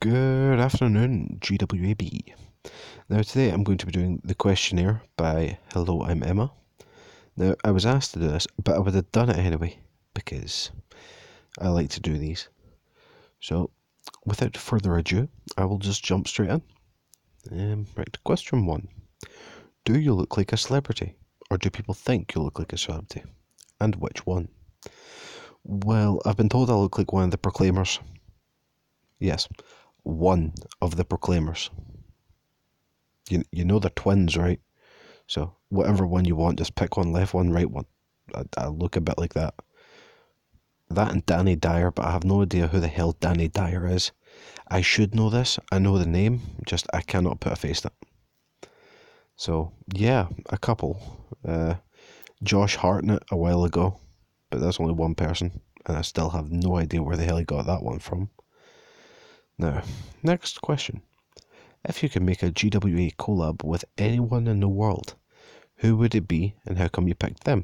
Good afternoon, GWAB. Now, today I'm going to be doing the questionnaire by Hello, I'm Emma. Now, I was asked to do this, but I would have done it anyway, because I like to do these. So, without further ado, I will just jump straight in. Right, question 1. Do you look like a celebrity? Or do people think you look like a celebrity? And which one? Well, I've been told I look like one of the Proclaimers. Yes, one of the Proclaimers. You know they're twins, right? So whatever one you want, just pick one, left one, right one. I look a bit like that. That and Danny Dyer, but I have no idea who the hell Danny Dyer is. I should know this. I know the name, just I cannot put a face to it. So yeah, a couple. Josh Hartnett a while ago, but that's only one person, and I still have no idea where the hell he got that one from. Now, next question. If you could make a GWA collab with anyone in the world, who would it be and how come you picked them?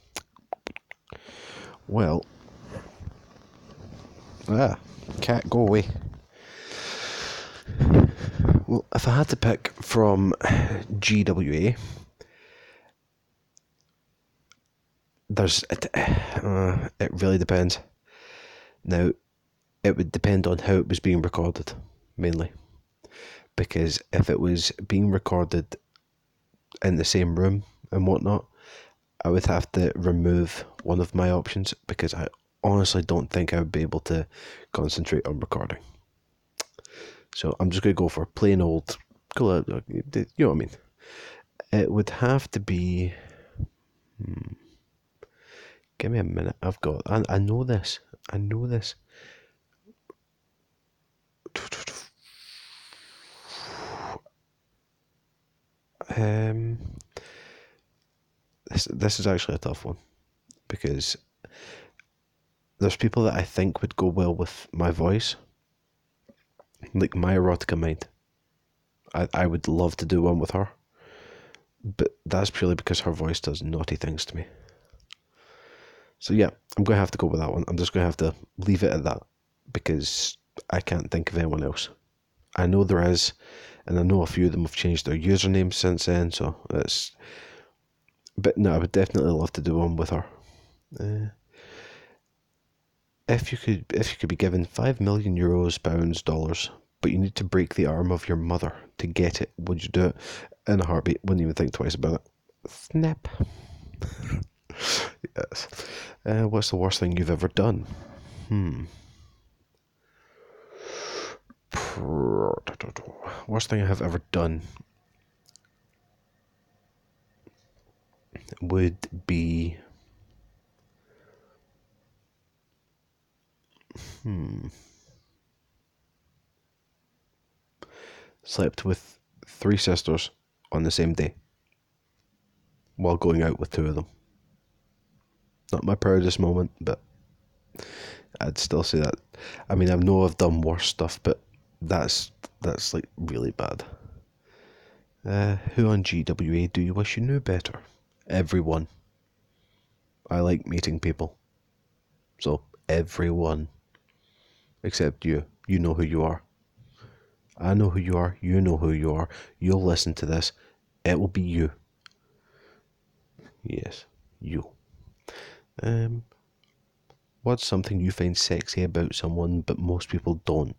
Well, cat, go away. Well, if I had to pick from GWA, it really depends. Now, it would depend on how it was being recorded, mainly. Because if it was being recorded in the same room and whatnot, I would have to remove one of my options because I honestly don't think I would be able to concentrate on recording. So I'm just going to go for plain old, you know what I mean. It would have to be, give me a minute, I know this, this is actually a tough one because there's people that I think would go well with my voice, like My Erotica Mind. I would love to do one with her, but that's purely because her voice does naughty things to me. So yeah, I'm going to have to go with that one. I'm just going to have to leave it at that because I can't think of anyone else. I know there is, and I know a few of them have changed their usernames since then, so it's... But no, I would definitely love to do one with her. If you could be given €5 million, pounds, dollars, but you need to break the arm of your mother to get it, would you do it? In a heartbeat, wouldn't even think twice about it. Snap. Yes. What's the worst thing you've ever done? Worst thing I have ever done would be... slept with 3 sisters on the same day while going out with 2 of them. Not my proudest moment, but I'd still say that. I mean, I know I've done worse stuff, but that's like really bad. Who on GWA do you wish you knew better? Everyone. I like meeting people. So, everyone. Except you. You know who you are. I know who you are. You know who you are. You'll listen to this. It will be you. Yes, you. What's something you find sexy about someone but most people don't?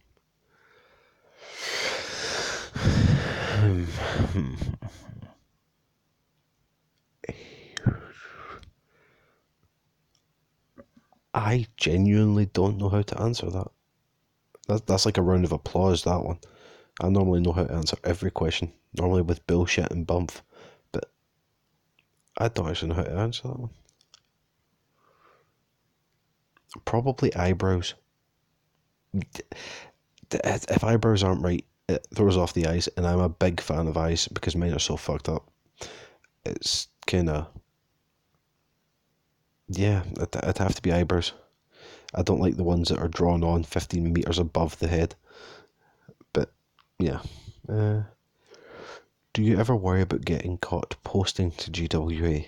I genuinely don't know how to answer that. That's like a round of applause, that one. I normally know how to answer every question, normally with bullshit and bump, but I don't actually know how to answer that one. Probably eyebrows. If eyebrows aren't right, it throws off the eyes, and I'm a big fan of eyes because mine are so fucked up. It's kind of... Yeah, it'd have to be eyebrows. I don't like the ones that are drawn on 15 metres above the head. But, yeah. Do you ever worry about getting caught posting to GWA?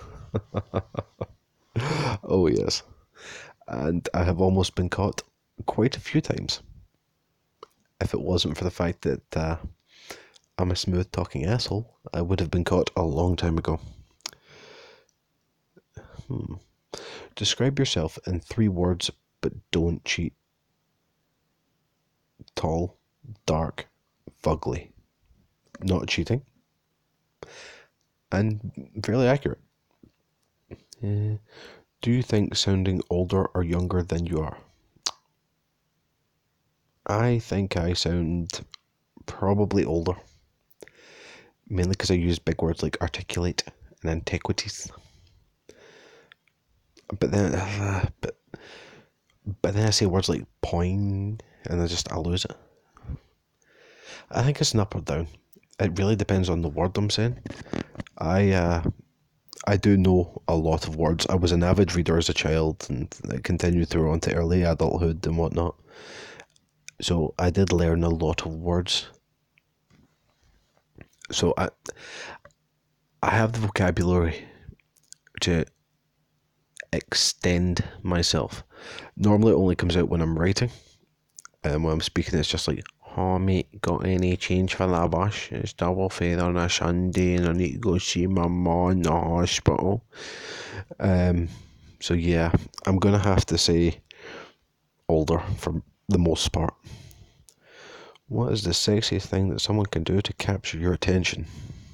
Oh, yes. And I have almost been caught quite a few times. if it wasn't for the fact that I'm a smooth talking asshole, I would have been caught a long time ago. Describe yourself in 3 words, but don't cheat. Tall, dark, fugly. Not cheating. And fairly accurate. Do you think sounding older or younger than you are? I think I sound probably older. Mainly because I use big words like articulate and antiquities. But then, but then I say words like poing, and I lose it. I think it's an up or down. It really depends on the word I'm saying. I do know a lot of words. I was an avid reader as a child, and it continued through on to early adulthood and whatnot. So I did learn a lot of words. So I have the vocabulary to extend myself. Normally it only comes out when I'm writing. And when I'm speaking, it's just like, oh mate, got any change for that wash? It's double fare on a Sunday and I need to go see my mum in the hospital. So yeah, I'm gonna have to say older for the most part. What is the sexiest thing that someone can do to capture your attention?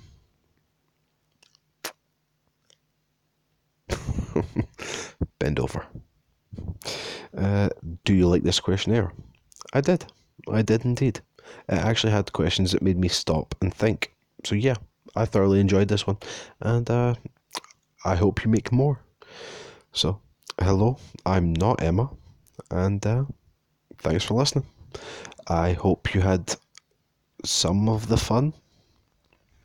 Bend over. Do you like this questionnaire? I did. I did indeed. It actually had questions that made me stop and think. So yeah, I thoroughly enjoyed this one. And I hope you make more. So, hello, I'm not Emma. And thanks for listening. I hope you had some of the fun